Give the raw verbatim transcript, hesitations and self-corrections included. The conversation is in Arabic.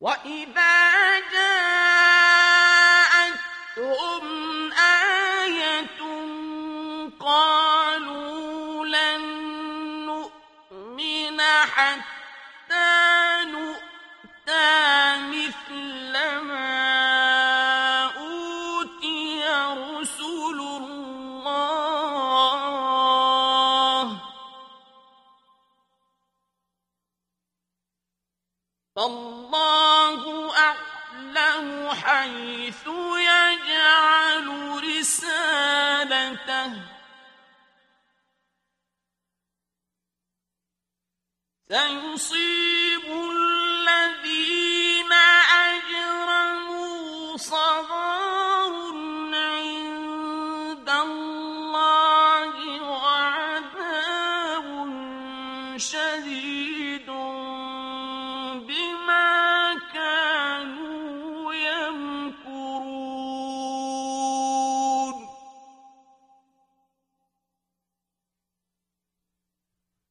وَإِذَا جَاءَتْهُمْ آيَةٌ قَالُوا لَن نُّؤْمِنَ حَتَّىٰ نُؤْتَىٰ مِثْلَ مَا أُوتِيَ رُسُلُ اللَّهِ ۖ فَاللَّهُ أَعْلَمُ حَيْثُ يَجْعَلُ رِسَالَتَهُ ۗ سَيُصِيبُ